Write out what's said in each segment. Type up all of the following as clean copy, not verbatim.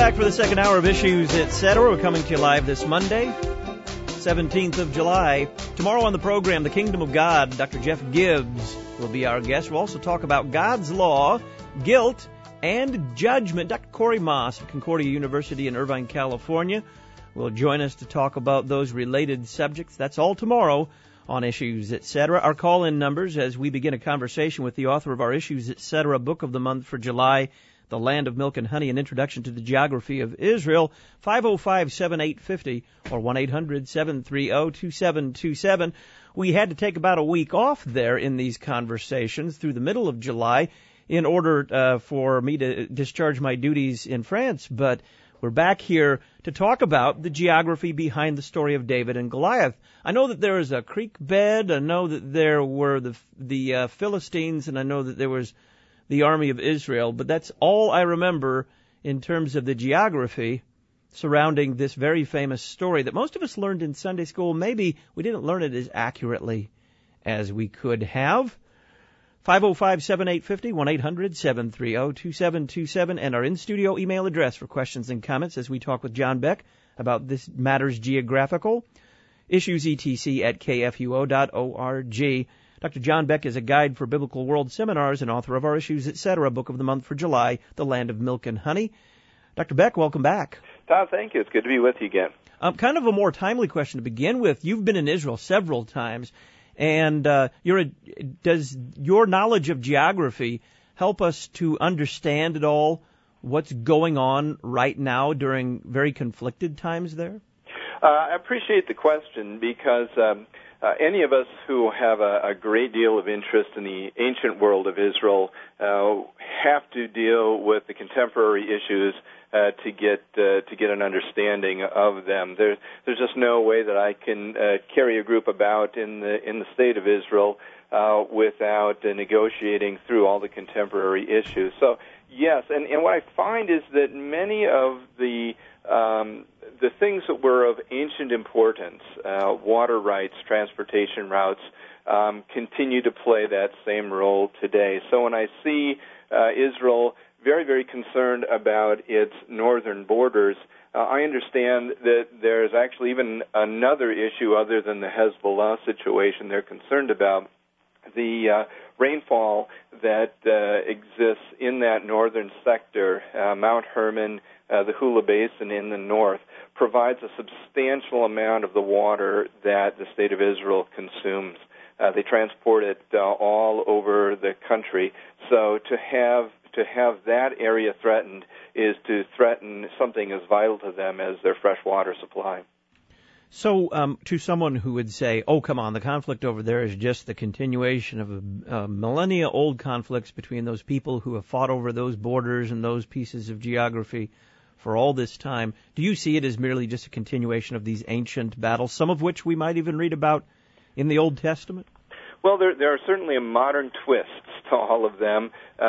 back for the second hour of Issues, Etc. We're coming to you live this Monday, 17th of July. Tomorrow on the program, The Kingdom of God. Dr. Jeff Gibbs will be our guest. We'll also talk about God's law, guilt, and judgment. Dr. Corey Moss of Concordia University in Irvine, California, will join us to talk about those related subjects. That's all tomorrow on Issues, Etc. Our call-in numbers as we begin a conversation with the author of our Issues, Etc. book of the month for July, The Land of Milk and Honey, an Introduction to the Geography of Israel, 505-7850 or 1-800-730-2727. We had to take about a week off there in these conversations through the middle of July in order for me to discharge my duties in France, but we're back here to talk about the geography behind the story of David and Goliath. I know that there is a creek bed, I know that there were the Philistines, and I know that there was the army of Israel, but that's all I remember in terms of the geography surrounding this very famous story that most of us learned in Sunday school. Maybe we didn't learn it as accurately as we could have. 505-7850, 1-800-730-2727, and our in-studio email address for questions and comments as we talk with John Beck about this matters geographical, issuesetc@kfuo.org. Dr. John Beck is a guide for Biblical World Seminars and author of our Issues, Etc. book of the month for July, The Land of Milk and Honey. Dr. Beck, welcome back. Tom, thank you. It's good to be with you again. Kind of a more timely question to begin with. You've been in Israel several times, and does your knowledge of geography help us to understand at all what's going on right now during very conflicted times there? I appreciate the question because any of us who have a great deal of interest in the ancient world of Israel have to deal with the contemporary issues to get an understanding of them. There's just no way that I can carry a group about in the state of Israel without negotiating through all the contemporary issues. So yes, and what I find is that many of the things that were of ancient importance, water rights, transportation routes, continue to play that same role today. So when I see Israel very, very concerned about its northern borders, I understand that there's actually even another issue other than the Hezbollah situation they're concerned about. The rainfall that exists in that northern sector, Mount Hermon, the Hula Basin in the north, provides a substantial amount of the water that the state of Israel consumes. They transport it all over the country. So to have that area threatened is to threaten something as vital to them as their fresh water supply. So to someone who would say, oh, come on, the conflict over there is just the continuation of a millennia-old conflicts between those people who have fought over those borders and those pieces of geography for all this time, do you see it as merely just a continuation of these ancient battles, some of which we might even read about in the Old Testament? Well, there are certainly modern twists to all of them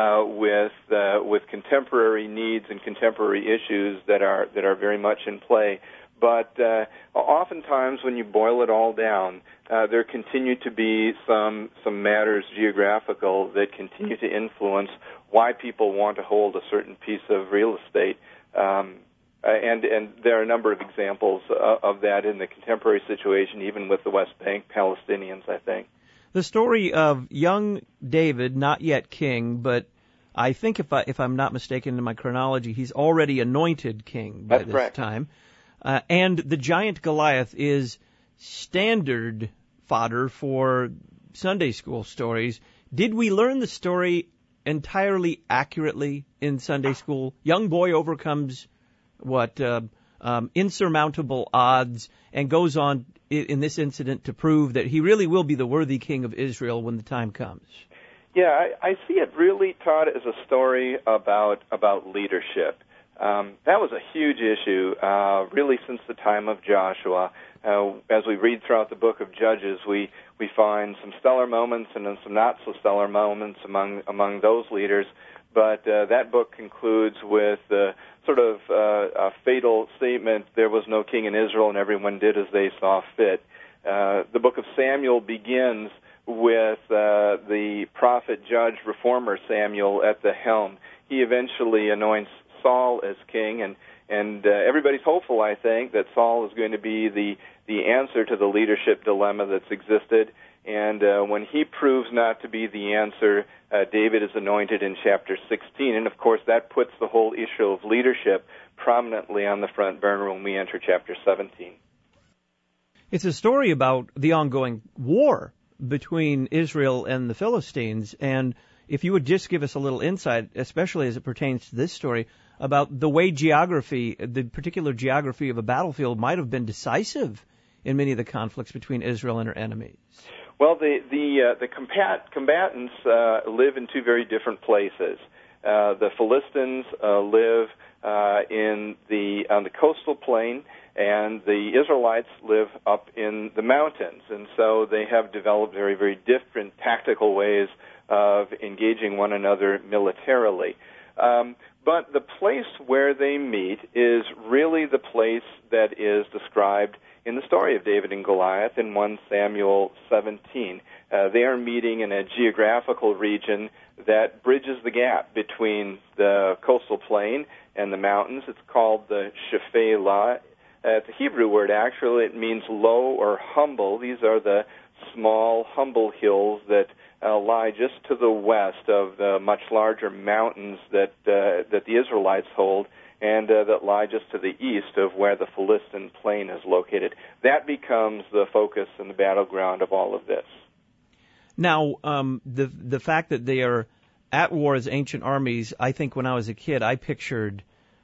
with contemporary needs and contemporary issues that are very much in play. But oftentimes, when you boil it all down, there continue to be some matters geographical that continue to influence why people want to hold a certain piece of real estate. And there are a number of examples of that in the contemporary situation, even with the West Bank Palestinians, I think. The story of young David, not yet king, but I think if I'm not mistaken in my chronology, he's already anointed king by That's this correct. time. And the giant Goliath is standard fodder for Sunday school stories. Did we learn the story entirely accurately in Sunday school? Young boy overcomes insurmountable odds and goes on in this incident to prove that he really will be the worthy king of Israel when the time comes. Yeah, I see it really, Todd, as a story about leadership. That was a huge issue, really, since the time of Joshua. As we read throughout the book of Judges, we find some stellar moments and then some not so stellar moments among those leaders. But that book concludes with sort of a fatal statement: there was no king in Israel, and everyone did as they saw fit. The book of Samuel begins with the prophet, judge, reformer Samuel at the helm. He eventually anoints Saul as king, and everybody's hopeful, I think, that Saul is going to be the answer to the leadership dilemma that's existed. And when he proves not to be the answer, David is anointed in chapter 16. And, of course, that puts the whole issue of leadership prominently on the front burner when we enter chapter 17. It's a story about the ongoing war between Israel and the Philistines. And if you would just give us a little insight, especially as it pertains to this story, about the way the particular geography of a battlefield might have been decisive in many of the conflicts between Israel and her enemies. Well, the combatants live in two very different places. The Philistines live on the coastal plain, and the Israelites live up in the mountains. And so they have developed very, very different tactical ways of engaging one another militarily. But the place where they meet is really the place that is described in the story of David and Goliath in 1 Samuel 17. They are meeting in a geographical region that bridges the gap between the coastal plain and the mountains. It's called the Shephelah. It's a Hebrew word, actually. It means low or humble. These are the small, humble hills that lie just to the west of the much larger mountains that the Israelites hold, and that lie just to the east of where the Philistine plain is located. That becomes the focus and the battleground of all of this. Now, the fact that they are at war as ancient armies, I think when I was a kid, I pictured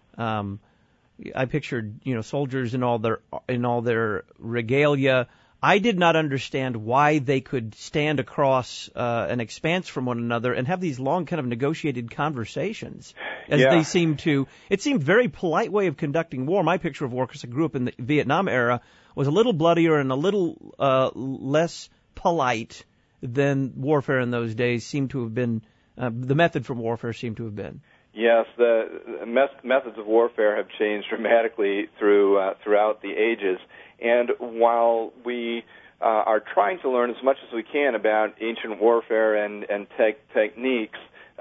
soldiers in all their regalia. I did not understand why they could stand across an expanse from one another and have these long kind of negotiated conversations. They seemed to. It seemed very polite way of conducting war. My picture of war, because I grew up in the Vietnam era, was a little bloodier and a little less polite than warfare in those days seemed to have been. The method for warfare seemed to have been. Yes, the methods of warfare have changed dramatically throughout the ages. And while we are trying to learn as much as we can about ancient warfare and techniques,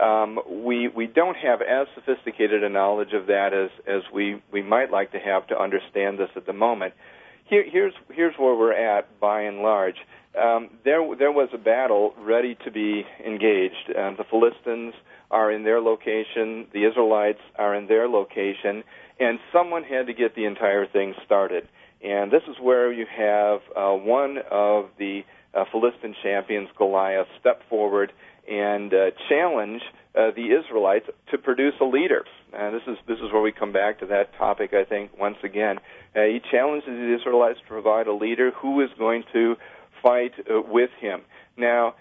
we don't have as sophisticated a knowledge of that as we might like to have to understand this at the moment. Here's where we're at by and large. There was a battle ready to be engaged. The Philistines are in their location, the Israelites are in their location, and someone had to get the entire thing started. And this is where you have one of the Philistine champions, Goliath, step forward and challenge the Israelites to produce a leader. This is where we come back to that topic, I think, once again. He challenges the Israelites to provide a leader who is going to fight with him. Now,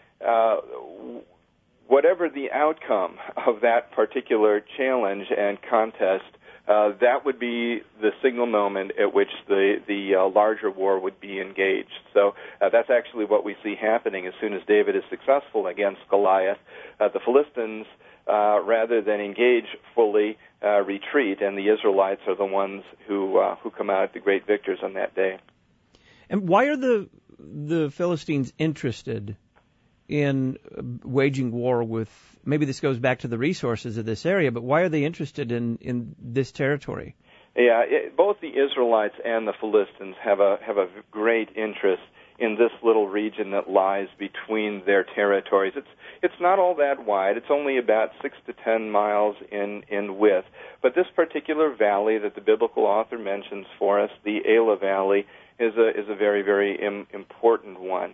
whatever the outcome of that particular challenge and contest, that would be the signal moment at which the larger war would be engaged. So that's actually what we see happening as soon as David is successful against Goliath. The Philistines, rather than engage fully, retreat, and the Israelites are the ones who come out the great victors on that day. And why are the Philistines interested in waging war with, maybe this goes back to the resources of this area, but why are they interested in this territory? Yeah, both the Israelites and the Philistines have a great interest in this little region that lies between their territories. It's not all that wide. It's only about 6 to 10 miles in width. But this particular valley that the biblical author mentions for us, the Elah Valley, is a very, very important one.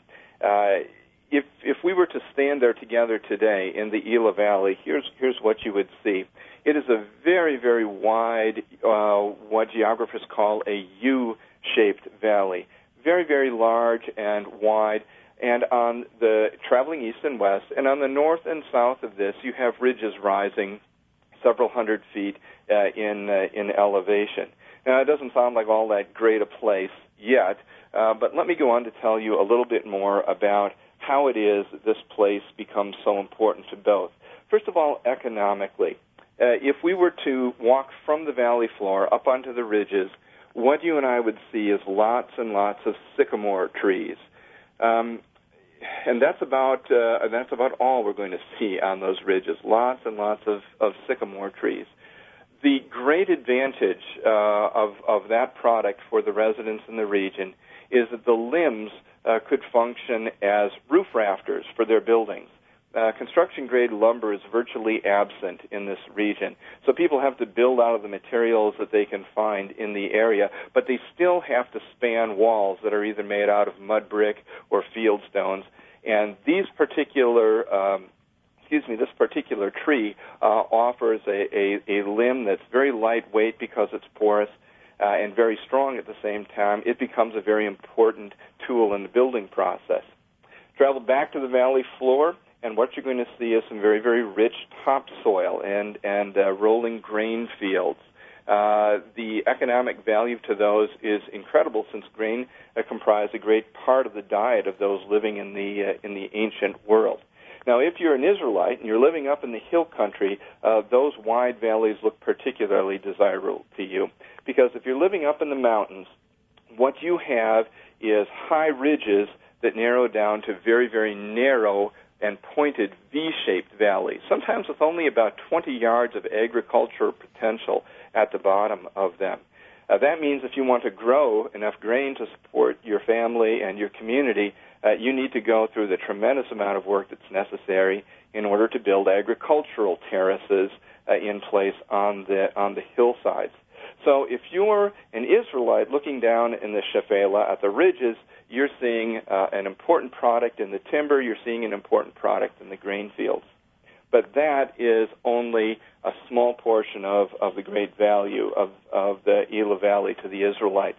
If we were to stand there together today in the Elah Valley, here's what you would see. It is a very, very wide, what geographers call a U-shaped valley. Very, very large and wide. And on the traveling east and west, and on the north and south of this, you have ridges rising several hundred feet in elevation. Now, it doesn't sound like all that great a place yet, but let me go on to tell you a little bit more about how it is that this place becomes so important to both. First of all, economically. If we were to walk from the valley floor up onto the ridges, what you and I would see is lots and lots of sycamore trees. And that's about all we're going to see on those ridges, lots and lots of sycamore trees. The great advantage of that product for the residents in the region is that the limbs could function as roof rafters for their buildings. Construction-grade lumber is virtually absent in this region, so people have to build out of the materials that they can find in the area, but they still have to span walls that are either made out of mud brick or field stones. And this particular tree offers a limb that's very lightweight because it's porous and very strong at the same time. It becomes a very important tool in the building process. Travel back to the valley floor, and what you're going to see is some very, very rich topsoil and rolling grain fields. The economic value to those is incredible, since grain comprise a great part of the diet of those living in the ancient world. Now, if you're an Israelite and you're living up in the hill country, those wide valleys look particularly desirable to you, because if you're living up in the mountains, what you have is high ridges that narrow down to very, very narrow and pointed V-shaped valleys, sometimes with only about 20 yards of agricultural potential at the bottom of them. That means if you want to grow enough grain to support your family and your community, you need to go through the tremendous amount of work that's necessary in order to build agricultural terraces in place on the hillsides. So if you're an Israelite looking down in the Shephelah at the ridges, you're seeing an important product in the timber, you're seeing an important product in the grain fields. But that is only a small portion of the great value of the Elah Valley to the Israelites.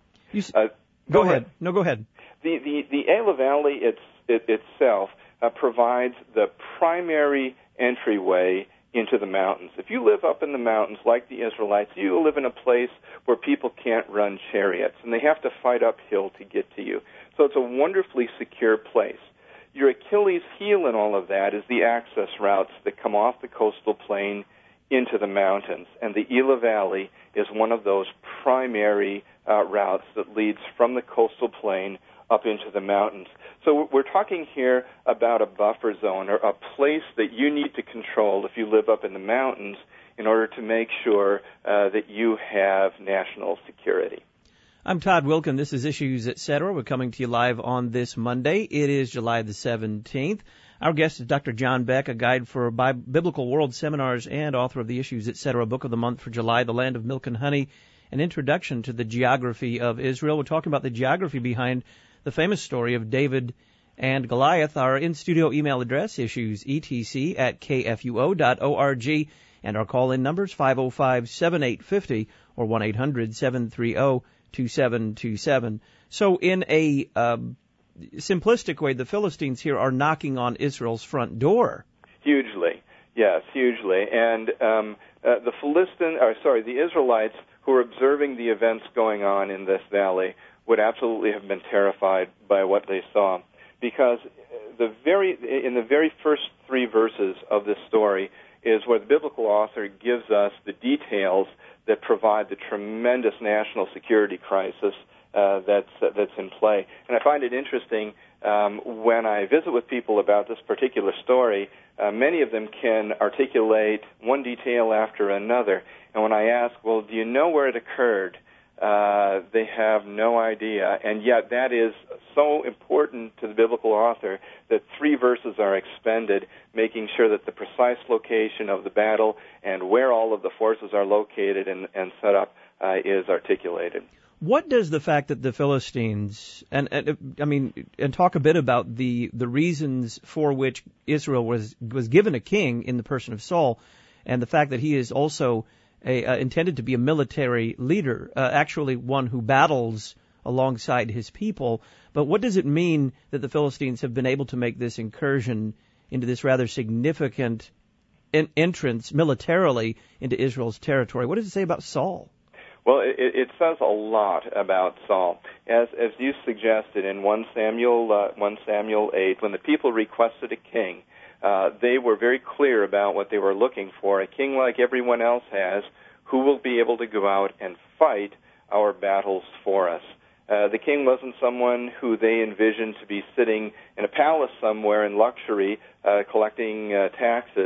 Go ahead. No, go ahead. The Elah Valley itself provides the primary entryway into the mountains. If you live up in the mountains like the Israelites, you live in a place where people can't run chariots, and they have to fight uphill to get to you. So it's a wonderfully secure place. Your Achilles heel in all of that is the access routes that come off the coastal plain into the mountains, and the Elah Valley is one of those primary routes that leads from the coastal plain up into the mountains. So we're talking here about a buffer zone, or a place that you need to control if you live up in the mountains in order to make sure that you have national security. I'm Todd Wilken. This is Issues Etc. We're coming to you live on this Monday. It is July the 17th. Our guest is Dr. John Beck, a guide for Biblical World Seminars and author of the Issues Etc. Book of the Month for July, The Land of Milk and Honey, an introduction to the geography of Israel. We're talking about the geography behind the famous story of David and Goliath. Our in-studio email address, issuesetc@kfuo.org, and our call-in numbers, 505-7850 or 1-800-730-2727. So in a simplistic way, the Philistines here are knocking on Israel's front door. Hugely. Yes, hugely. And the Israelites who are observing the events going on in this valley would absolutely have been terrified by what they saw, because in the very first three verses of this story is where the biblical author gives us the details that provide the tremendous national security crisis that's in play. And I find it interesting when I visit with people about this particular story, many of them can articulate one detail after another. And when I ask, well, do you know where it occurred? They have no idea, and yet that is so important to the biblical author that three verses are expended, making sure that the precise location of the battle and where all of the forces are located and set up is articulated. What does the fact that the Philistines, and talk a bit about the reasons for which Israel was given a king in the person of Saul, and the fact that he is also intended to be a military leader, actually one who battles alongside his people. But what does it mean that the Philistines have been able to make this incursion into this rather significant entrance militarily into Israel's territory? What does it say about Saul? Well, it says a lot about Saul. As you suggested in 1 Samuel 8, when the people requested a king, they were very clear about what they were looking for, a king like everyone else has, who will be able to go out and fight our battles for us. The king wasn't someone who they envisioned to be sitting in a palace somewhere in luxury, collecting taxes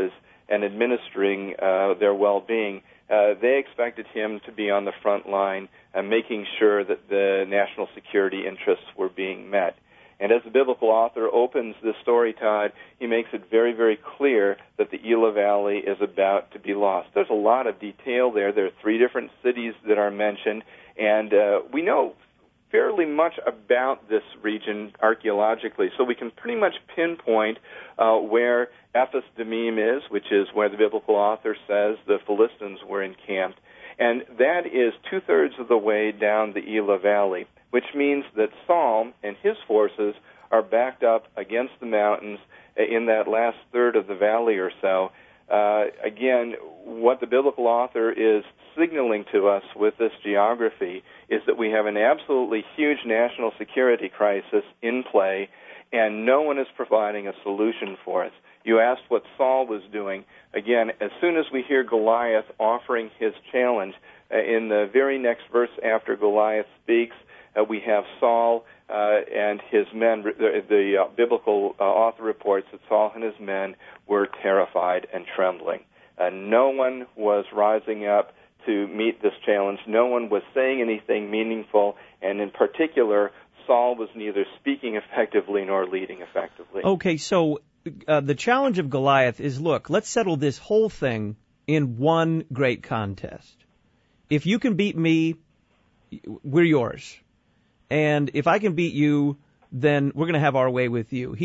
and administering their well-being, they expected him to be on the front line, making sure that the national security interests were being met. And as the biblical author opens this story, Todd, he makes it very, very clear that the Elah Valley is about to be lost. There's a lot of detail there. There are 3 different cities that are mentioned, and we know fairly much about this region archaeologically, so we can pretty much pinpoint where Ephes Damim is, which is where the biblical author says the Philistines were encamped. And that is 2/3 of the way down the Elah Valley, which means that Saul and his forces are backed up against the mountains in that last third of the valley or so. Again, what the biblical author is signaling to us with this geography is that we have an absolutely huge national security crisis in play, and no one is providing a solution for us. You asked what Saul was doing. Again, as soon as we hear Goliath offering his challenge, in the very next verse after Goliath speaks, we have Saul and his men. The biblical author reports that Saul and his men were terrified and trembling. No one was rising up to meet this challenge. No one was saying anything meaningful, and in particular, Saul was neither speaking effectively nor leading effectively. Okay, so the challenge of Goliath is, look, let's settle this whole thing in one great contest. If you can beat me, we're yours. And if I can beat you, then we're going to have our way with you.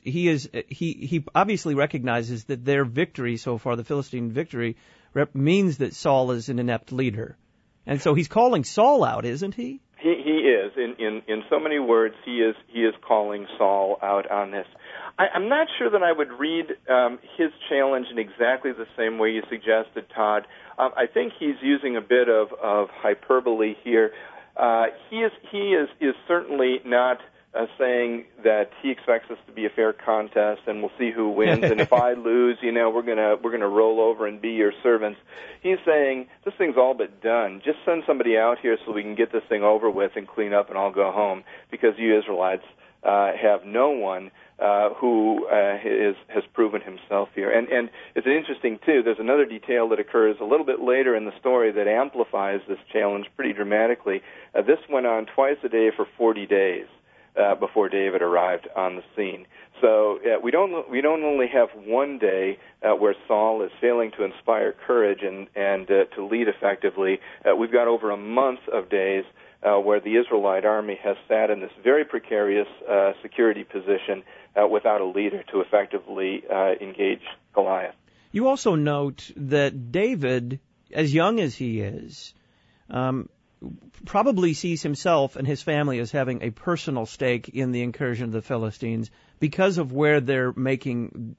He obviously recognizes that their victory so far, the Philistine victory, means that Saul is an inept leader. And so he's calling Saul out, isn't he? He is. In so many words, he is calling Saul out on this. I'm not sure that I would read his challenge in exactly the same way you suggested, Todd. I think he's using a bit of hyperbole here. He is certainly not saying that he expects this to be a fair contest and we'll see who wins. And if I lose, we're gonna roll over and be your servants. He's saying this thing's all but done. Just send somebody out here so we can get this thing over with and clean up, and I'll go home, because you Israelites have no one who has proven himself here. And it's interesting, too, there's another detail that occurs a little bit later in the story that amplifies this challenge pretty dramatically. This went on twice a day for 40 days before David arrived on the scene. So we don't only have one day where Saul is failing to inspire courage and to lead effectively. We've got over a month of days where the Israelite army has sat in this very precarious security position without a leader to effectively engage Goliath. You also note that David, as young as he is, probably sees himself and his family as having a personal stake in the incursion of the Philistines because of where they're bringing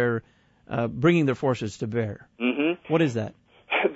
their forces to bear. Mm-hmm. What is that?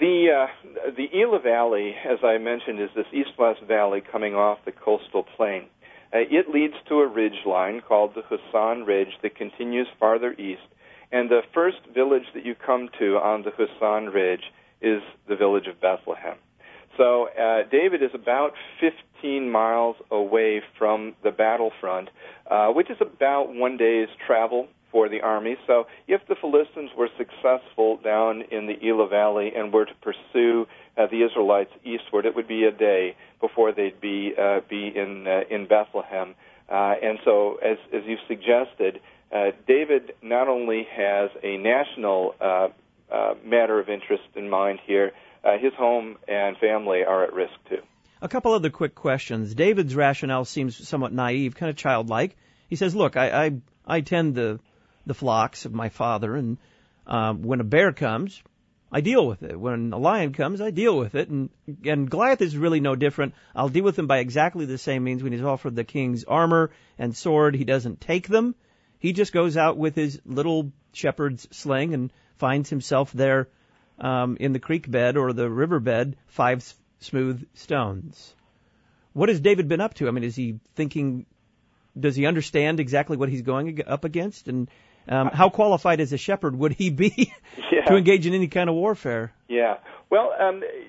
The Elah Valley, as I mentioned, is this east-west valley coming off the coastal plain. It leads to a ridge line called the Husan Ridge that continues farther east, and the first village that you come to on the Husan Ridge is the village of Bethlehem. So David is about 15 miles away from the battlefront, which is about one day's travel for the army. So if the Philistines were successful down in the Elah Valley and were to pursue the Israelites eastward, it would be a day before they'd be in Bethlehem. And so, as you've suggested, David not only has a national matter of interest in mind here, his home and family are at risk too. A couple other quick questions. David's rationale seems somewhat naive, kind of childlike. He says, look, I tend the flocks of my father, and when a bear comes, I deal with it. When a lion comes, I deal with it. And Goliath is really no different. I'll deal with him by exactly the same means. When he's offered the king's armor and sword, he doesn't take them. He just goes out with his little shepherd's sling and finds himself there in the creek bed or the river bed, 5 smooth stones. What has David been up to? I mean, is he thinking, does he understand exactly what he's going up against? And how qualified as a shepherd would he be to engage in any kind of warfare? Yeah. Well,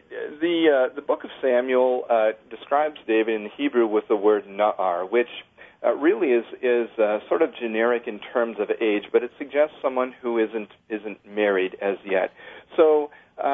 the book of Samuel describes David in Hebrew with the word na'ar, which really is sort of generic in terms of age, but it suggests someone who isn't married as yet. So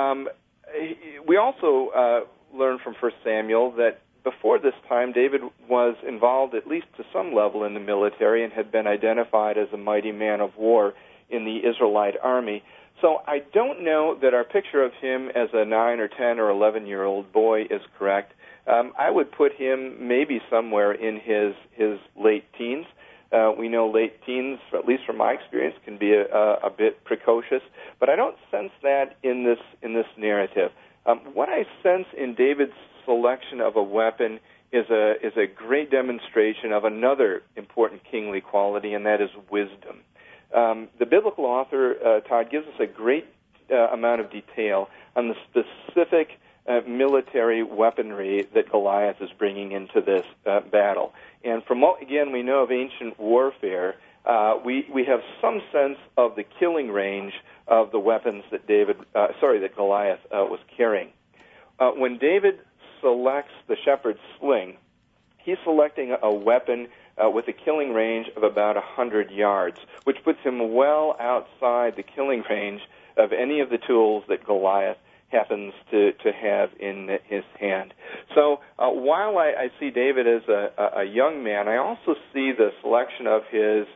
we also learn from 1 Samuel that before this time, David was involved at least to some level in the military and had been identified as a mighty man of war in the Israelite army. So I don't know that our picture of him as a 9 or 10 or 11-year-old boy is correct. I would put him maybe somewhere in his late teens. We know late teens, at least from my experience, can be a bit precocious, but I don't sense that in this narrative. What I sense in David's selection of a weapon is a great demonstration of another important kingly quality, and that is wisdom. The biblical author, Todd, gives us a great amount of detail on the specific military weaponry that Goliath is bringing into this battle. And from what, again, we know of ancient warfare, we have some sense of the killing range of the weapons that Goliath was carrying. When David selects the shepherd's sling, he's selecting a weapon with a killing range of about 100 yards, which puts him well outside the killing range of any of the tools that Goliath happens to have in his hand. So while I see David as a young man, I also see the selection of his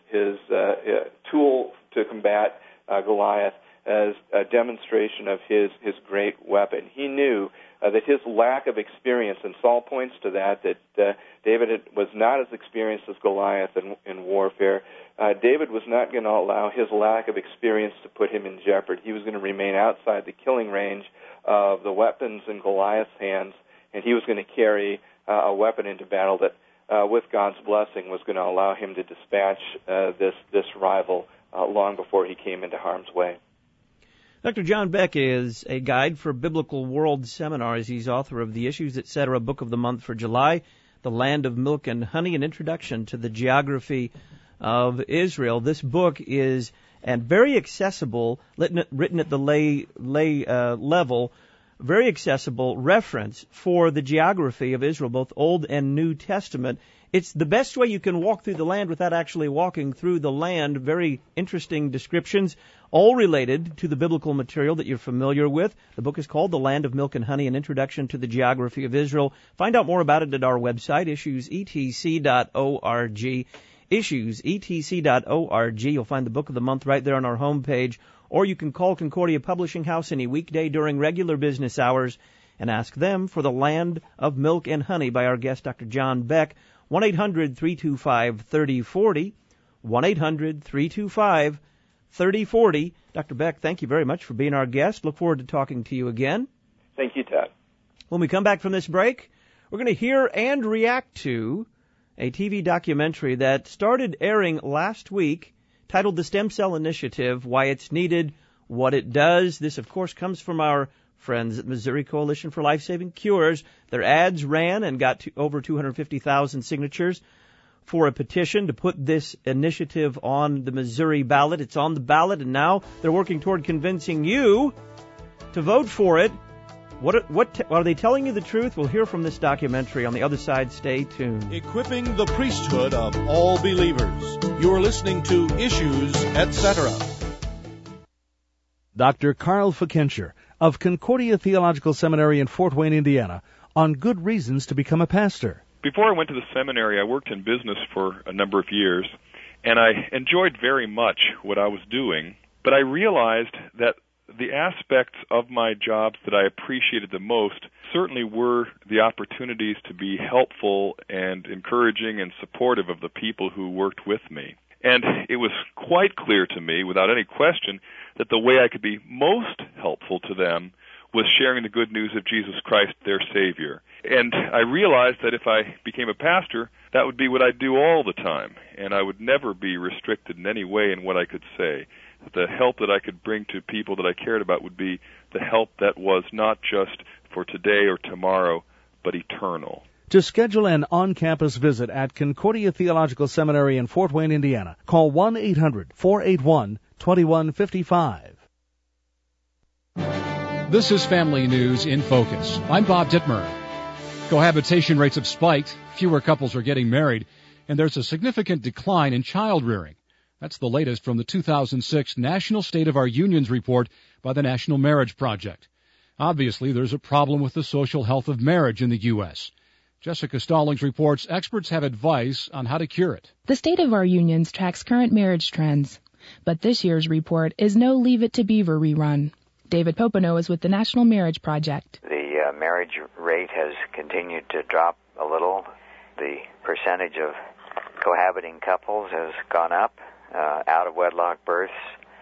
tool to combat Goliath as a demonstration of his great weapon. He knew that his lack of experience, and Saul points to that David was not as experienced as Goliath in warfare. David was not going to allow his lack of experience to put him in jeopardy. He was going to remain outside the killing range of the weapons in Goliath's hands, and he was going to carry a weapon into battle that, with God's blessing, was going to allow him to dispatch this rival long before he came into harm's way. Dr. John Beck is a guide for Biblical World Seminars. He's author of the Issues, Etc. Book of the Month for July, The Land of Milk and Honey, an Introduction to the Geography of Israel. This book is very accessible, written at the lay level, very accessible reference for the geography of Israel, both Old and New Testament. It's the best way you can walk through the land without actually walking through the land. Very interesting descriptions, all related to the biblical material that you're familiar with. The book is called The Land of Milk and Honey, an Introduction to the Geography of Israel. Find out more about it at our website, issuesetc.org. Issuesetc.org. You'll find the book of the month right there on our homepage. Or you can call Concordia Publishing House any weekday during regular business hours and ask them for The Land of Milk and Honey by our guest, Dr. John Beck. 1-800-325-3040, 1-800-325-3040. Dr. Beck, thank you very much for being our guest. Look forward to talking to you again. Thank you, Ted. When we come back from this break, we're going to hear and react to a TV documentary that started airing last week titled The Stem Cell Initiative, Why It's Needed, What It Does. This, of course, comes from our friends at Missouri Coalition for Life-Saving Cures. Their ads ran and got to over 250,000 signatures for a petition to put this initiative on the Missouri ballot. It's on the ballot, and now they're working toward convincing you to vote for it. What are they telling you the truth? We'll hear from this documentary on the other side. Stay tuned. Equipping the priesthood of all believers. You're listening to Issues, Etc. Dr. Carl Fickenscher of Concordia Theological Seminary in Fort Wayne, Indiana, on good reasons to become a pastor. Before I went to the seminary, I worked in business for a number of years, and I enjoyed very much what I was doing, but I realized that the aspects of my jobs that I appreciated the most certainly were the opportunities to be helpful and encouraging and supportive of the people who worked with me. And it was quite clear to me, without any question, that the way I could be most helpful to them was sharing the good news of Jesus Christ, their Savior. And I realized that if I became a pastor, that would be what I'd do all the time, and I would never be restricted in any way in what I could say. The help that I could bring to people that I cared about would be the help that was not just for today or tomorrow, but eternal. To schedule an on-campus visit at Concordia Theological Seminary in Fort Wayne, Indiana, call 1-800-481-2155. This is Family News in Focus. I'm Bob Dittmer. Cohabitation rates have spiked. Fewer couples are getting married. and there's a significant decline in child rearing. That's the latest from the 2006 National State of Our Unions report by the National Marriage Project. Obviously, there's a problem with the social health of marriage in the U.S. Jessica Stallings reports experts have advice on how to cure it. The State of Our Unions tracks current marriage trends, but this year's report is no Leave It to Beaver rerun. David Popenoe is with the National Marriage Project. The marriage rate has continued to drop a little. The percentage of cohabiting couples has gone up. Out-of-wedlock births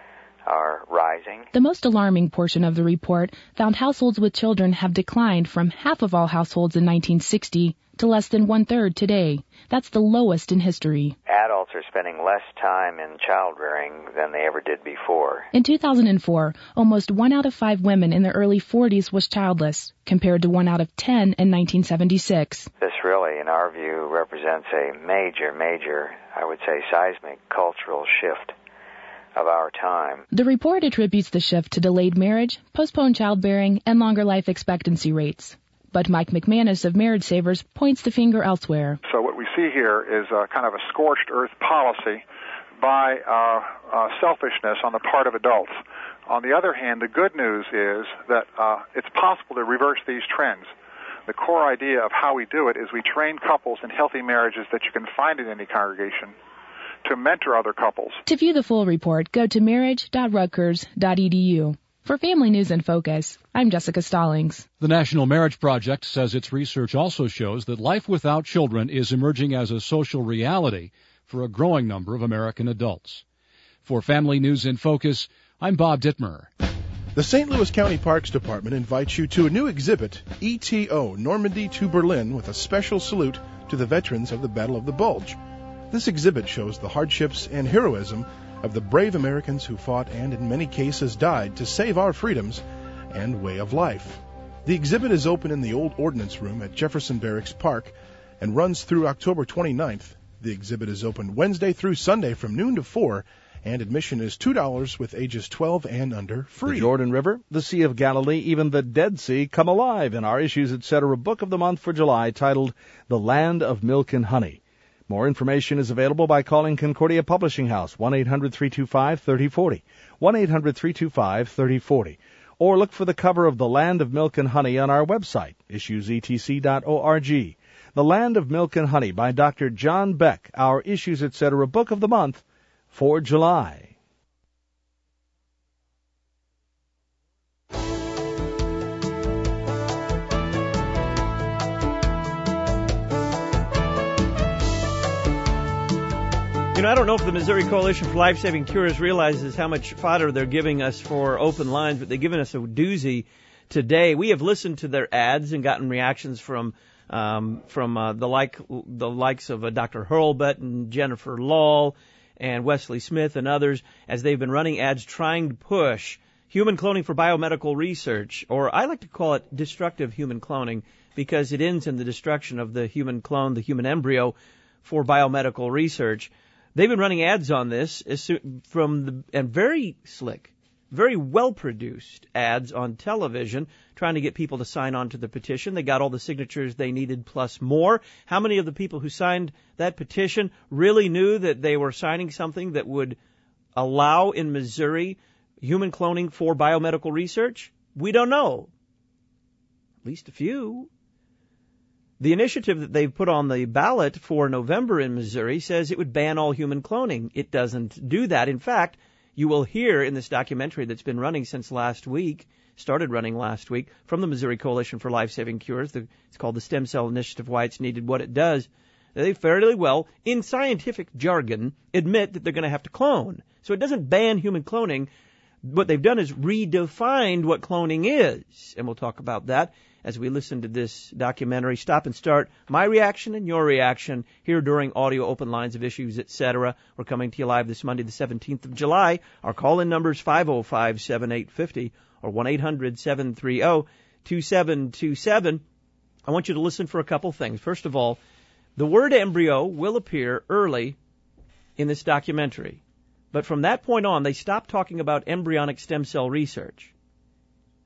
are rising. The most alarming portion of the report found households with children have declined from half of all households in 1960 to less than one-third today. That's the lowest in history. Adults are spending less time in child-rearing than they ever did before. In 2004, almost 1 out of 5 women in their early 40s was childless, compared to 1 out of 10 in 1976. This really, in our view, represents a major, I would say, seismic cultural shift of our time. The report attributes the shift to delayed marriage, postponed childbearing, and longer life expectancy rates. But Mike McManus of Marriage Savers points the finger elsewhere. So what we see here is kind of a scorched earth policy by selfishness on the part of adults. On the other hand, the good news is that it's possible to reverse these trends. The core idea of how we do it is we train couples in healthy marriages that you can find in any congregation to mentor other couples. To view the full report, go to marriage.rutgers.edu. For Family News in Focus, I'm Jessica Stallings. The National Marriage Project says its research also shows that life without children is emerging as a social reality for a growing number of American adults. For Family News in Focus, I'm Bob Dittmer. The St. Louis County Parks Department invites you to a new exhibit, ETO, Normandy to Berlin, with a special salute to the veterans of the Battle of the Bulge. This exhibit shows the hardships and heroism of the brave Americans who fought and in many cases died to save our freedoms and way of life. The exhibit is open in the old ordnance room at Jefferson Barracks Park and runs through October 29th. The exhibit is open Wednesday through Sunday from noon to 4, and admission is $2 with ages 12 and under free. The Jordan River, the Sea of Galilee, even the Dead Sea come alive in our Issues Etc. book of the month for July titled The Land of Milk and Honey. More information is available by calling Concordia Publishing House, 1-800-325-3040, 1-800-325-3040, or look for the cover of The Land of Milk and Honey on our website, issuesetc.org. The Land of Milk and Honey by Dr. John Beck, our Issues Etc. book of the month for July. You know, I don't know if the Missouri Coalition for Life-Saving Cures realizes how much fodder they're giving us for open lines, but they've given us a doozy today. We have listened to their ads and gotten reactions from the likes of Dr. Hurlbut and Jennifer Law and Wesley Smith and others as they've been running ads trying to push human cloning for biomedical research, or I like to call it destructive human cloning because it ends in the destruction of the human clone, the human embryo, for biomedical research. They've been running ads on this and very slick, very well-produced ads on television, trying to get people to sign on to the petition. They got all the signatures they needed plus more. How many of the people who signed that petition really knew that they were signing something that would allow in Missouri human cloning for biomedical research? We don't know. At least a few. The initiative that they've put on the ballot for November in Missouri says it would ban all human cloning. It doesn't do that. In fact, you will hear in this documentary that's been running since last week, started running last week, from the Missouri Coalition for Life-Saving Cures. It's called the Stem Cell Initiative, Why It's Needed, What It Does. They fairly well, in scientific jargon, admit that they're going to have to clone. So it doesn't ban human cloning. What they've done is redefined what cloning is. And we'll talk about that as we listen to this documentary. Stop and start my reaction and your reaction here during Audio Open Lines of Issues, etc. We're coming to you live this Monday, the 17th of July. Our call-in number is 505-7850 or 1-800-730-2727. I want you to listen for a couple things. First of all, the word embryo will appear early in this documentary. But from that point on, they stopped talking about embryonic stem cell research.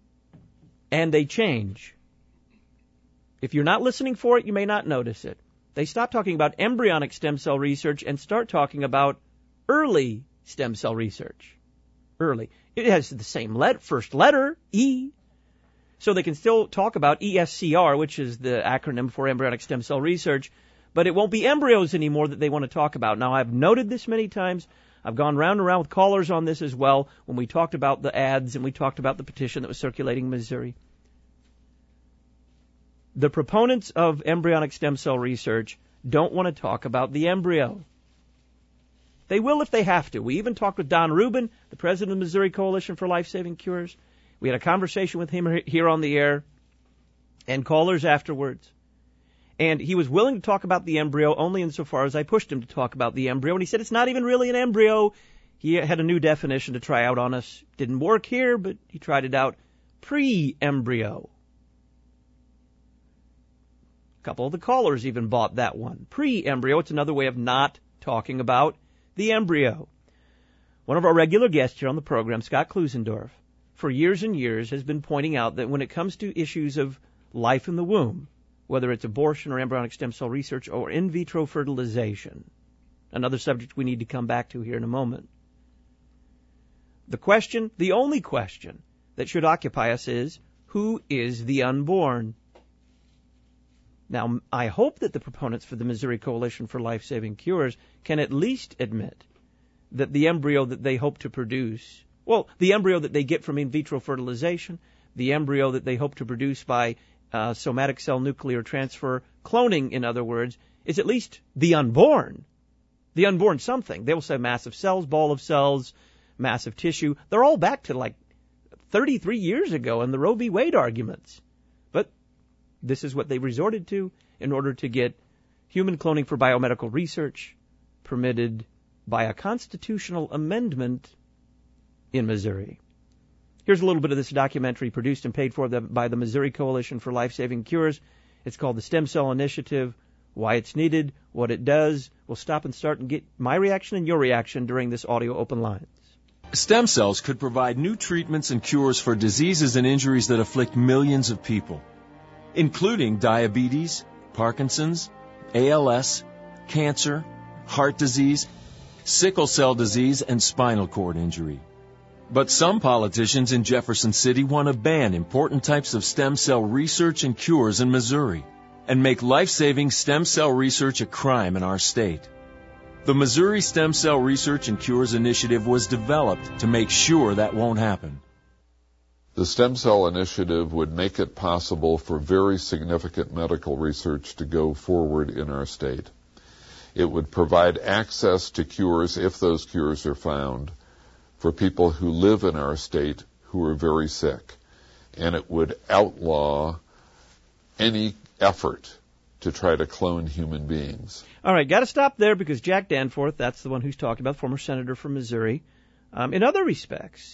And they change. If you're not listening for it, you may not notice it. They stop talking about embryonic stem cell research and start talking about early stem cell research. Early. It has the same first letter, E. So they can still talk about ESCR, which is the acronym for embryonic stem cell research, but it won't be embryos anymore that they want to talk about. Now, I've noted this many times. I've gone round and round with callers on this as well when we talked about the ads and we talked about the petition that was circulating in Missouri. The proponents of embryonic stem cell research don't want to talk about the embryo. They will if they have to. We even talked with Don Rubin, the president of the Missouri Coalition for Life-Saving Cures. We had a conversation with him here on the air and callers afterwards. And he was willing to talk about the embryo only insofar as I pushed him to talk about the embryo. And he said it's not even really an embryo. He had a new definition to try out on us. Didn't work here, but he tried it out. Pre-embryo. A couple of the callers even bought that one. Pre-embryo, it's another way of not talking about the embryo. One of our regular guests here on the program, Scott Klusendorf, for years and years has been pointing out that when it comes to issues of life in the womb, whether it's abortion or embryonic stem cell research or in vitro fertilization, another subject we need to come back to here in a moment, the only question that should occupy us is, who is the unborn? Now, I hope that the proponents for the Missouri Coalition for Life-Saving Cures can at least admit that the embryo that they hope to produce, the embryo that they get from in vitro fertilization, the embryo that they hope to produce by somatic cell nuclear transfer, cloning, in other words, is at least the unborn. The unborn something. They will say massive cells, ball of cells, massive tissue. They're all back to like 33 years ago in the Roe v. Wade arguments. But this is what they resorted to in order to get human cloning for biomedical research permitted by a constitutional amendment in Missouri. Here's a little bit of this documentary produced and paid for by the Missouri Coalition for Life-Saving Cures. It's called the Stem Cell Initiative, why it's needed, what it does. We'll stop and start and get my reaction and your reaction during this audio open lines. Stem cells could provide new treatments and cures for diseases and injuries that afflict millions of people, including diabetes, Parkinson's, ALS, cancer, heart disease, sickle cell disease, and spinal cord injury. But some politicians in Jefferson City want to ban important types of stem cell research and cures in Missouri and make life-saving stem cell research a crime in our state. The Missouri Stem Cell Research and Cures Initiative was developed to make sure that won't happen. The Stem Cell Initiative would make it possible for very significant medical research to go forward in our state. It would provide access to cures, if those cures are found, for people who live in our state who are very sick. And it would outlaw any effort to try to clone human beings. All right, got to stop there because Jack Danforth, that's the one who's talking about, former senator from Missouri. In other respects,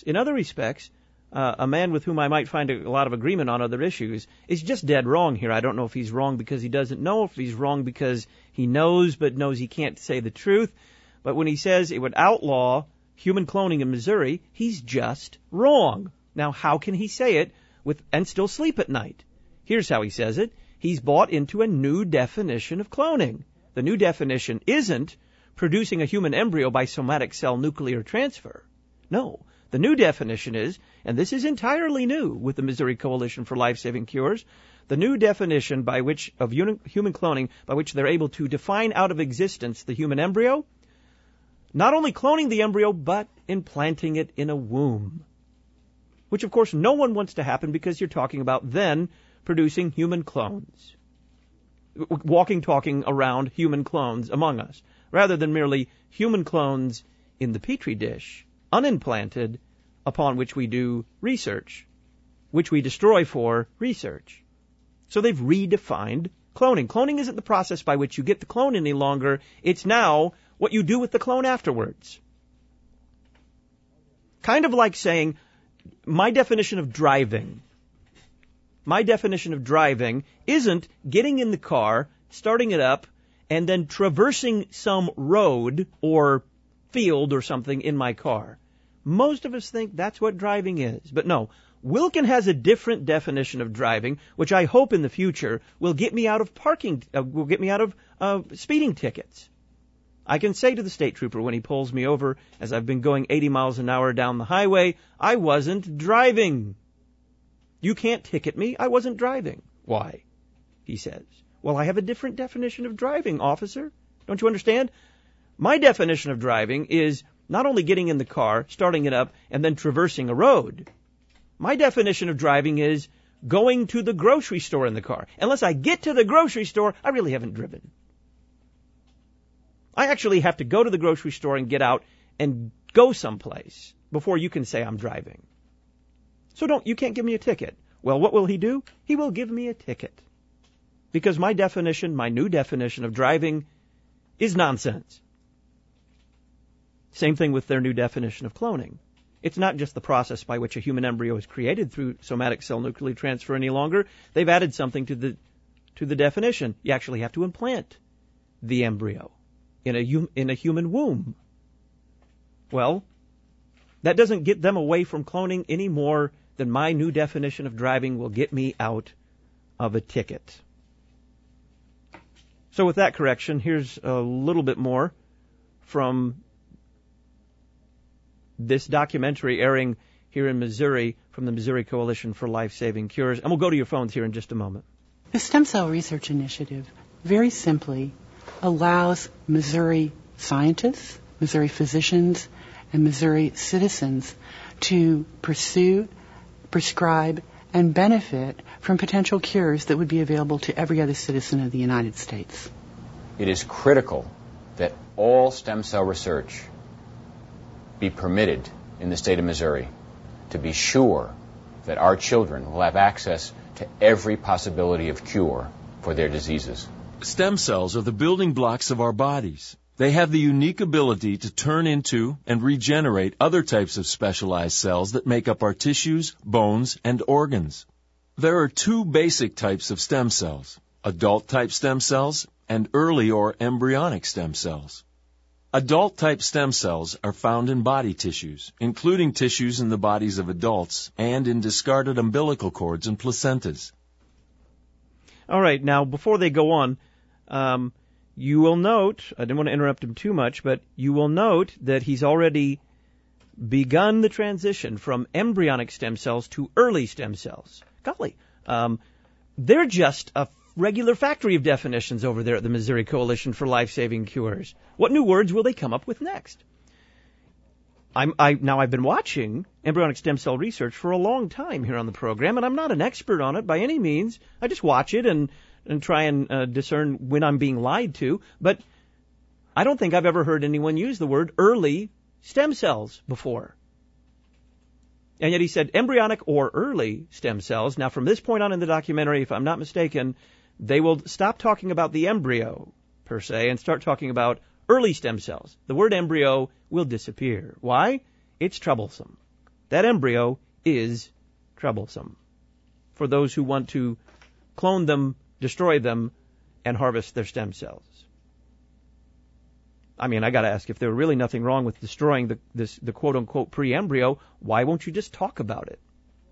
a man with whom I might find a lot of agreement on other issues is just dead wrong here. I don't know if he's wrong because he doesn't know, if he's wrong because he knows but knows he can't say the truth. But when he says it would outlaw human cloning in Missouri, he's just wrong. Now, how can he say it and still sleep at night? Here's how he says it. He's bought into a new definition of cloning. The new definition isn't producing a human embryo by somatic cell nuclear transfer. No, the new definition is, and this is entirely new with the Missouri Coalition for Life-Saving Cures, the new definition of human cloning by which they're able to define out of existence the human embryo, not only cloning the embryo, but implanting it in a womb. Which, of course, no one wants to happen because you're talking about then producing human clones. Walking, talking around human clones among us, rather than merely human clones in the Petri dish, unimplanted, upon which we do research, which we destroy for research. So they've redefined cloning. Cloning isn't the process by which you get the clone any longer. It's now what you do with the clone afterwards. Kind of like saying, my definition of driving isn't getting in the car, starting it up, and then traversing some road or field or something in my car. Most of us think that's what driving is. But no, Wilkin has a different definition of driving, which I hope in the future will get me out of speeding tickets. I can say to the state trooper when he pulls me over, as I've been going 80 miles an hour down the highway, I wasn't driving. You can't ticket me. I wasn't driving. Why? He says. Well, I have a different definition of driving, officer. Don't you understand? My definition of driving is not only getting in the car, starting it up, and then traversing a road. My definition of driving is going to the grocery store in the car. Unless I get to the grocery store, I really haven't driven. I actually have to go to the grocery store and get out and go someplace before you can say I'm driving. So you can't give me a ticket. Well, what will he do? He will give me a ticket. Because my new definition of driving is nonsense. Same thing with their new definition of cloning. It's not just the process by which a human embryo is created through somatic cell nuclear transfer any longer. They've added something to the definition. You actually have to implant the embryo in a human womb. Well, that doesn't get them away from cloning any more than my new definition of driving will get me out of a ticket. So with that correction, here's a little bit more from this documentary airing here in Missouri from the Missouri Coalition for Life-Saving Cures. And we'll go to your phones here in just a moment. The Stem Cell Research Initiative very simply allows Missouri scientists, Missouri physicians, and Missouri citizens to pursue, prescribe, and benefit from potential cures that would be available to every other citizen of the United States. It is critical that all stem cell research be permitted in the state of Missouri to be sure that our children will have access to every possibility of cure for their diseases. Stem cells are the building blocks of our bodies. They have the unique ability to turn into and regenerate other types of specialized cells that make up our tissues, bones, and organs. There are two basic types of stem cells, adult-type stem cells and early or embryonic stem cells. Adult-type stem cells are found in body tissues, including tissues in the bodies of adults and in discarded umbilical cords and placentas. All right, now, before they go on, you will note, I didn't want to interrupt him too much, but you will note that he's already begun the transition from embryonic stem cells to early stem cells. Golly, they're just a regular factory of definitions over there at the Missouri Coalition for Life-Saving Cures. What new words will they come up with next? I've been watching embryonic stem cell research for a long time here on the program, and I'm not an expert on it by any means. I just watch it and try and discern when I'm being lied to. But I don't think I've ever heard anyone use the word early stem cells before. And yet he said embryonic or early stem cells. Now, from this point on in the documentary, if I'm not mistaken, they will stop talking about the embryo, per se, and start talking about early stem cells. The word embryo will disappear. Why? It's troublesome. That embryo is troublesome for those who want to clone them, destroy them, and harvest their stem cells. I mean, I got to ask, if there were really nothing wrong with destroying the quote-unquote pre-embryo, why won't you just talk about it?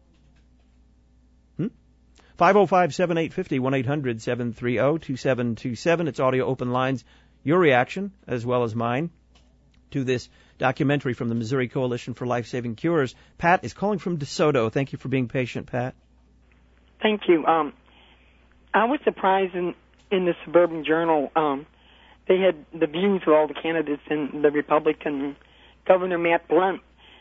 505-7850, 1-800-730-2727. It's audio open lines. Your reaction, as well as mine, to this documentary from the Missouri Coalition for Life-Saving Cures. Pat is calling from DeSoto. Thank you for being patient, Pat. Thank you. I was surprised in the Suburban Journal. They had the views of all the candidates in the Republican. Governor Matt Blunt,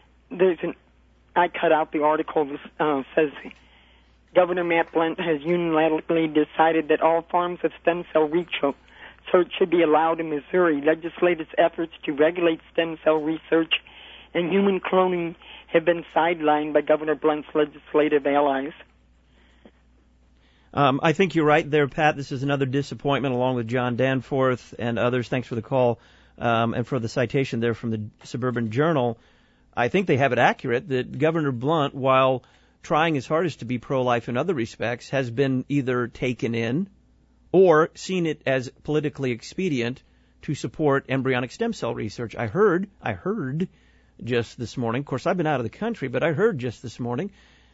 I cut out the article that says Governor Matt Blunt has unilaterally decided that all forms of stem cell research should be allowed in Missouri. Legislators' efforts to regulate stem cell research and human cloning have been sidelined by Governor Blunt's legislative allies. I think you're right there, Pat. This is another disappointment, along with John Danforth and others. Thanks for the call and for the citation there from the Suburban Journal. I think they have it accurate that Governor Blunt, while trying his hardest to be pro-life in other respects, has been either taken in or seen it as politically expedient to support embryonic stem cell research. I heard just this morning, of course I've been out of the country, but I heard just this morning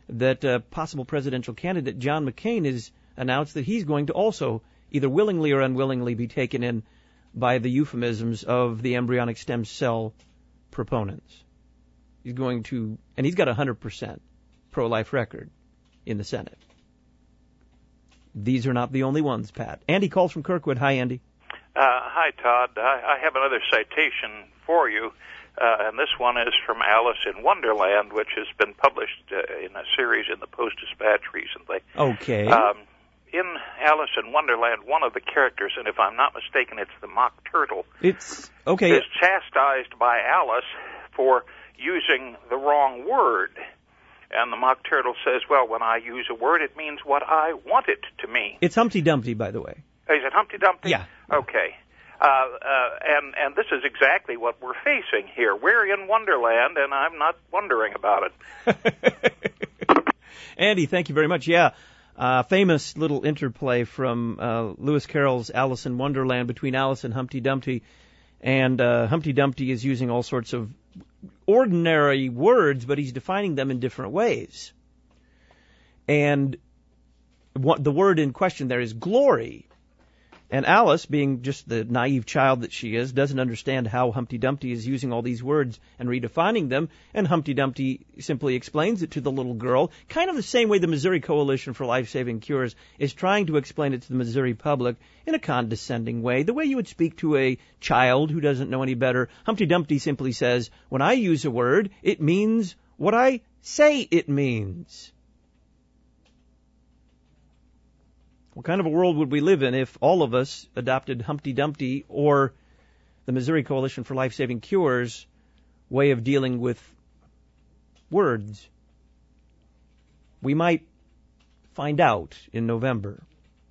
that possible presidential candidate John McCain has announced that he's going to also either willingly or unwillingly be taken in by the euphemisms of the embryonic stem cell proponents. He's going to, and he's got a 100% pro-life record in the Senate. These are not the only ones, Pat. Andy calls from Kirkwood. Hi, Andy. Hi, Todd. I have another citation for you, and this one is from Alice in Wonderland, which has been published in a series in the Post-Dispatch recently. Okay. In Alice in Wonderland, one of the characters, and if I'm not mistaken, it's the Mock Turtle, is chastised by Alice for using the wrong word. And the Mock Turtle says, well, when I use a word, it means what I want it to mean. It's Humpty Dumpty, by the way. Is it Humpty Dumpty? Yeah. Okay. And this is exactly what we're facing here. We're in Wonderland, and I'm not wondering about it. Andy, thank you very much. Yeah, famous little interplay from Lewis Carroll's Alice in Wonderland between Alice and Humpty Dumpty. And Humpty Dumpty is using all sorts of ordinary words, but he's defining them in different ways. And the word in question there is glory. And Alice, being just the naive child that she is, doesn't understand how Humpty Dumpty is using all these words and redefining them, and Humpty Dumpty simply explains it to the little girl, kind of the same way the Missouri Coalition for Life-Saving Cures is trying to explain it to the Missouri public in a condescending way, the way you would speak to a child who doesn't know any better. Humpty Dumpty simply says, when I use a word, it means what I say it means. What kind of a world would we live in if all of us adopted Humpty Dumpty or the Missouri Coalition for Life-Saving Cures way of dealing with words? We might find out in November.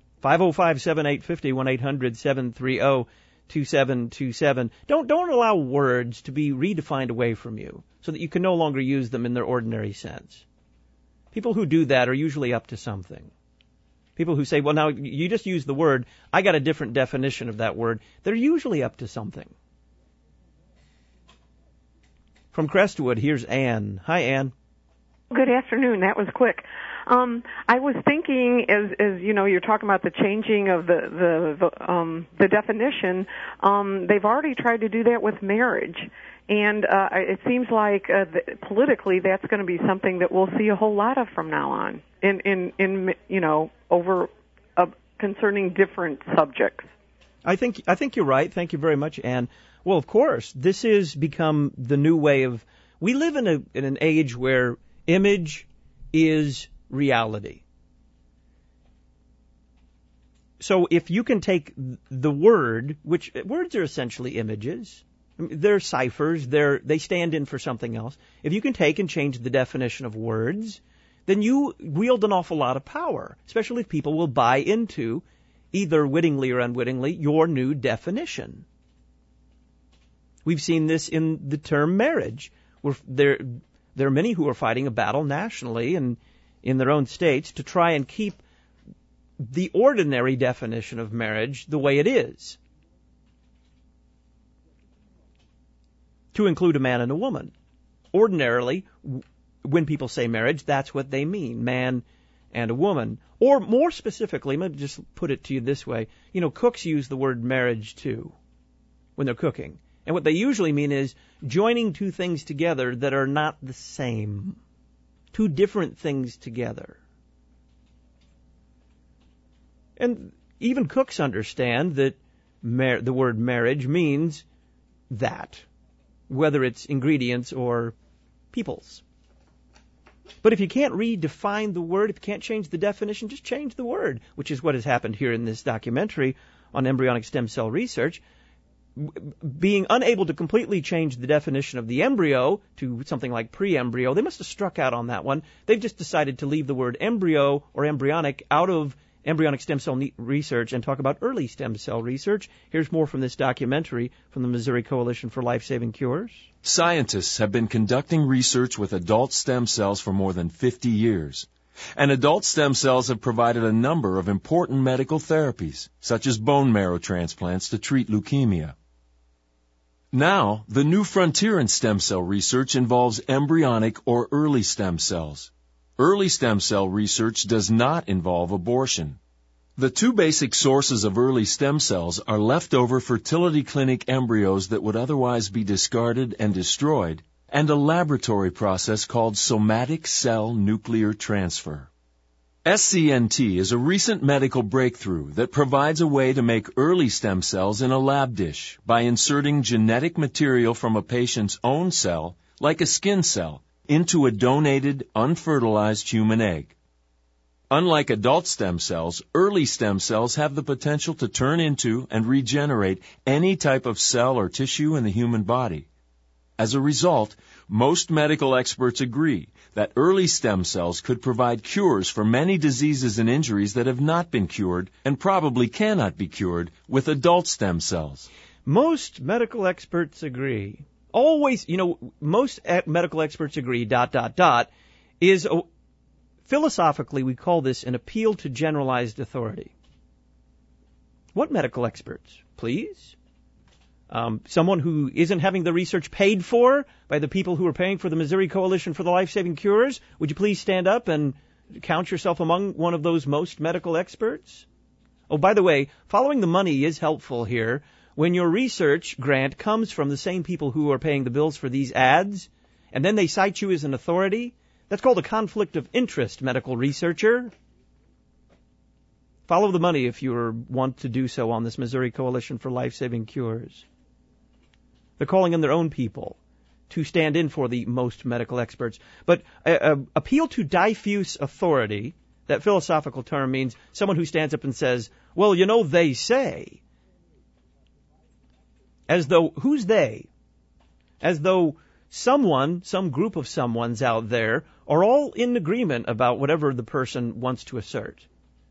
505-7850, 1-800-730-2727. Don't allow words to be redefined away from you so that you can no longer use them in their ordinary sense. People who do that are usually up to something. People who say, well, now, you just use the word, I got a different definition of that word, they're usually up to something. From Crestwood, here's Ann. Hi, Ann. Good afternoon. That was quick. I was thinking, as you know, you're talking about the changing of the definition. They've already tried to do that with marriage, and it seems like politically that's going to be something that we'll see a whole lot of from now on. In you know, over concerning different subjects. I think you're right. Thank you very much, Ann. Well, of course, this has become the new way of. We live in an age where image is reality. So if you can take the word, which words are essentially images, they're ciphers, they stand in for something else. If you can take and change the definition of words, then you wield an awful lot of power, especially if people will buy into, either wittingly or unwittingly, your new definition. We've seen this in the term marriage, where there are many who are fighting a battle nationally and in their own states to try and keep the ordinary definition of marriage the way it is, to include a man and a woman. Ordinarily, when people say marriage, that's what they mean, man and a woman. Or more specifically, let me just put it to you this way. You know, cooks use the word marriage too when they're cooking. And what they usually mean is joining two things together that are not the same. Two different things together. And even cooks understand that the word marriage means that, whether it's ingredients or peoples. But if you can't redefine the word, if you can't change the definition, just change the word, which is what has happened here in this documentary on embryonic stem cell research. Being unable to completely change the definition of the embryo to something like pre-embryo, they must have struck out on that one. They've just decided to leave the word embryo or embryonic out of embryonic stem cell research and talk about early stem cell research. Here's more from this documentary from the Missouri Coalition for Life-Saving Cures. Scientists have been conducting research with adult stem cells for more than 50 years. And adult stem cells have provided a number of important medical therapies, such as bone marrow transplants to treat leukemia. Now, the new frontier in stem cell research involves embryonic or early stem cells. early stem cell research does not involve abortion. The two basic sources of early stem cells are leftover fertility clinic embryos that would otherwise be discarded and destroyed, and a laboratory process called somatic cell nuclear transfer. SCNT is a recent medical breakthrough that provides a way to make early stem cells in a lab dish by inserting genetic material from a patient's own cell, like a skin cell, into a donated, unfertilized human egg. Unlike adult stem cells, early stem cells have the potential to turn into and regenerate any type of cell or tissue in the human body. As a result, most medical experts agree that early stem cells could provide cures for many diseases and injuries that have not been cured and probably cannot be cured with adult stem cells. Most medical experts agree. Always, most medical experts agree, ... is, philosophically, we call this an appeal to generalized authority. What medical experts, please? Someone who isn't having the research paid for by the people who are paying for the Missouri Coalition for the Life-Saving Cures? Would you please stand up and count yourself among one of those most medical experts? Oh, by the way, following the money is helpful here. When your research grant comes from the same people who are paying the bills for these ads, and then they cite you as an authority, that's called a conflict of interest, medical researcher. Follow the money if you want to do so on this Missouri Coalition for Life-Saving Cures. They're calling in their own people to stand in for the most medical experts. But appeal to diffuse authority, that philosophical term means someone who stands up and says, well, they say. As though, who's they? As though some group of someones out there are all in agreement about whatever the person wants to assert.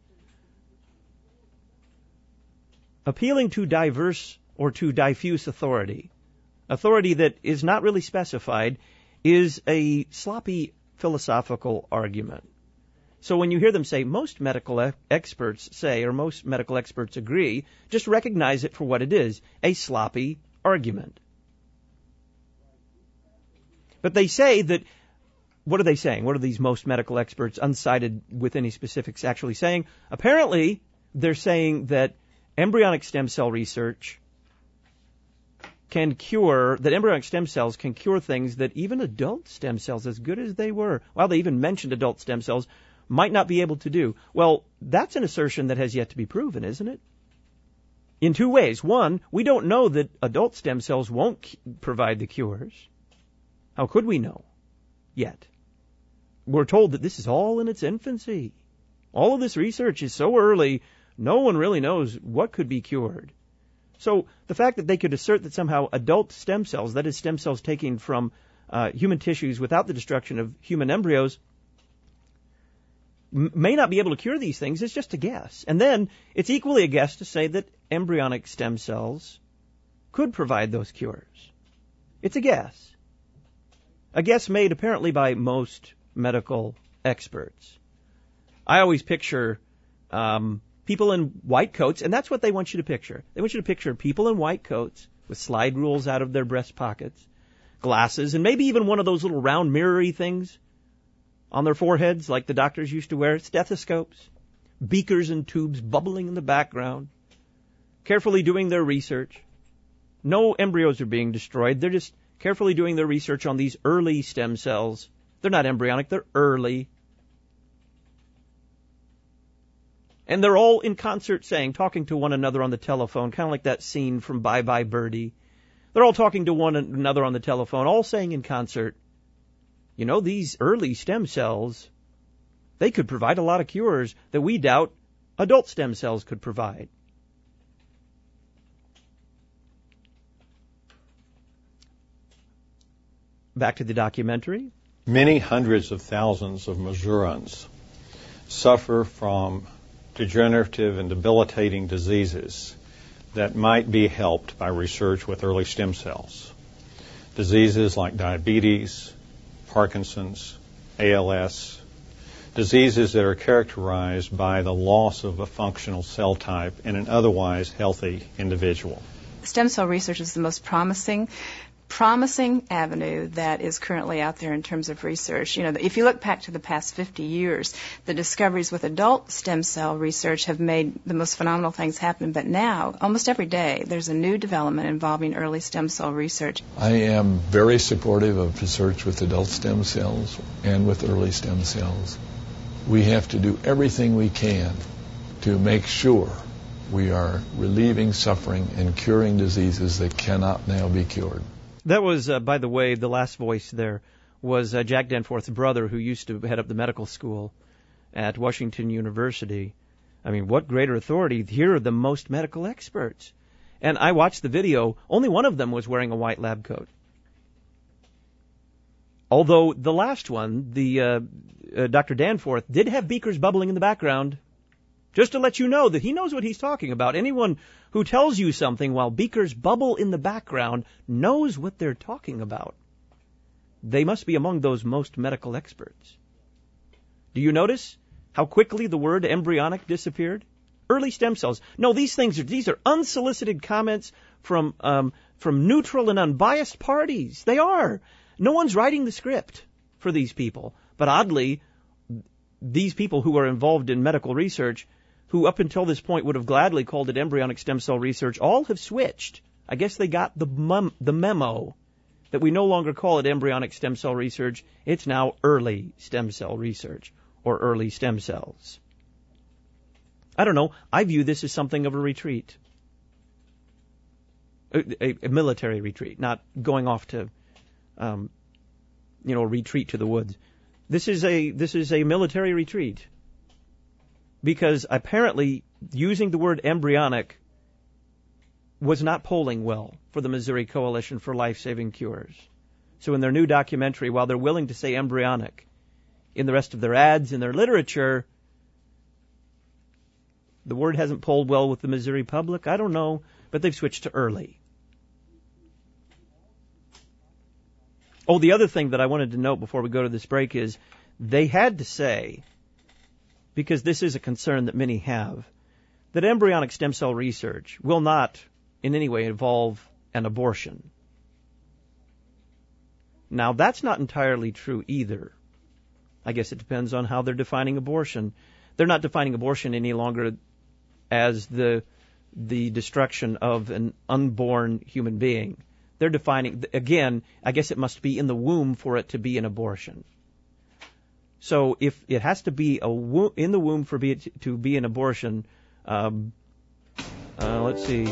Appealing to diverse or to diffuse authority that is not really specified, is a sloppy philosophical argument. So when you hear them say, most medical experts say, or most medical experts agree, just recognize it for what it is, a sloppy argument. But they say that, what are they saying? What are these most medical experts, unsighted with any specifics, actually saying? Apparently, they're saying that embryonic stem cell research that embryonic stem cells can cure things that even adult stem cells, as good as they were, they even mentioned adult stem cells, might not be able to do. Well, that's an assertion that has yet to be proven, isn't it? In two ways. One, we don't know that adult stem cells won't provide the cures. How could we know yet? We're told that this is all in its infancy. All of this research is so early, no one really knows what could be cured. So the fact that they could assert that somehow adult stem cells, that is stem cells taken from human tissues without the destruction of human embryos, may not be able to cure these things, is just a guess. And then it's equally a guess to say that embryonic stem cells could provide those cures. It's a guess. A guess made apparently by most medical experts. I always picture people in white coats, and that's what they want you to picture. They want you to picture people in white coats with slide rules out of their breast pockets, glasses, and maybe even one of those little round mirror-y things on their foreheads like the doctors used to wear, stethoscopes, beakers and tubes bubbling in the background, carefully doing their research. No embryos are being destroyed. They're just carefully doing their research on these early stem cells. They're not embryonic, they're early. And they're all in concert talking to one another on the telephone, kind of like that scene from Bye Bye Birdie. They're all talking to one another on the telephone, all saying in concert, these early stem cells, they could provide a lot of cures that we doubt adult stem cells could provide. Back to the documentary. Many hundreds of thousands of Missourians suffer from degenerative and debilitating diseases that might be helped by research with early stem cells. Diseases like diabetes, Parkinson's, ALS, diseases that are characterized by the loss of a functional cell type in an otherwise healthy individual. Stem cell research is the most promising promising avenue that is currently out there in terms of research. You know, if you look back to the past 50 years, the discoveries with adult stem cell research have made the most phenomenal things happen. But now, almost every day, there's a new development involving early stem cell research. I am very supportive of research with adult stem cells and with early stem cells. We have to do everything we can to make sure we are relieving suffering and curing diseases that cannot now be cured. That was, by the way, the last voice there was Jack Danforth's brother, who used to head up the medical school at Washington University. I mean, what greater authority. Here are the most medical experts. And I watched the video. Only one of them was wearing a white lab coat. Although the last one, the Dr. Danforth, did have beakers bubbling in the background. Just to let you know that he knows what he's talking about. Anyone who tells you something while beakers bubble in the background knows what they're talking about. They must be among those most medical experts. Do you notice how quickly the word embryonic disappeared? Early stem cells. No, these are unsolicited comments from neutral and unbiased parties. They are. No one's writing the script for these people. But oddly, these people who are involved in medical research, who up until this point would have gladly called it embryonic stem cell research, all have switched. I guess they got the memo that we no longer call it embryonic stem cell research. It's now early stem cell research, or early stem cells. I don't know. I view this as something of a retreat. A military retreat, not going off to, retreat to the woods. This is a military retreat, because apparently using the word embryonic was not polling well for the Missouri Coalition for Life-Saving Cures. So in their new documentary, while they're willing to say embryonic in the rest of their ads and their literature, the word hasn't polled well with the Missouri public. I don't know, but they've switched to early. Oh, the other thing that I wanted to note before we go to this break is they had to say, because this is a concern that many have, that embryonic stem cell research will not in any way involve an abortion. Now, that's not entirely true either. I guess it depends on how they're defining abortion. They're not defining abortion any longer as the destruction of an unborn human being. They're defining, again, I guess it must be in the womb for it to be an abortion. So if it has to be in the womb for it to be an abortion, let's see,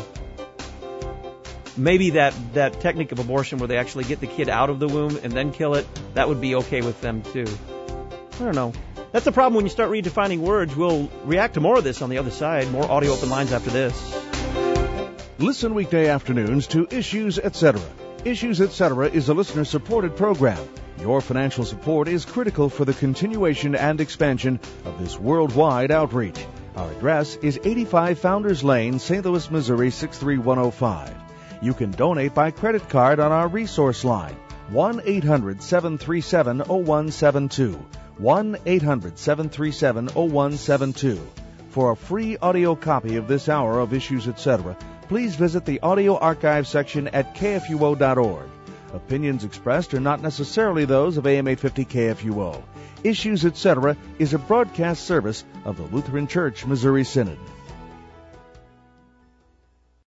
maybe that technique of abortion where they actually get the kid out of the womb and then kill it, that would be okay with them too. I don't know. That's the problem when you start redefining words. We'll react to more of this on the other side. More audio open lines after this. Listen weekday afternoons to Issues Etc. Issues Etc. is a listener-supported program. Your financial support is critical for the continuation and expansion of this worldwide outreach. Our address is 85 Founders Lane, St. Louis, Missouri 63105. You can donate by credit card on our resource line, 1-800-737-0172, 1-800-737-0172. For a free audio copy of this hour of Issues Etc., please visit the audio archive section at kfuo.org. Opinions expressed are not necessarily those of AM 850 KFUO. Issues Etc. is a broadcast service of the Lutheran Church Missouri Synod.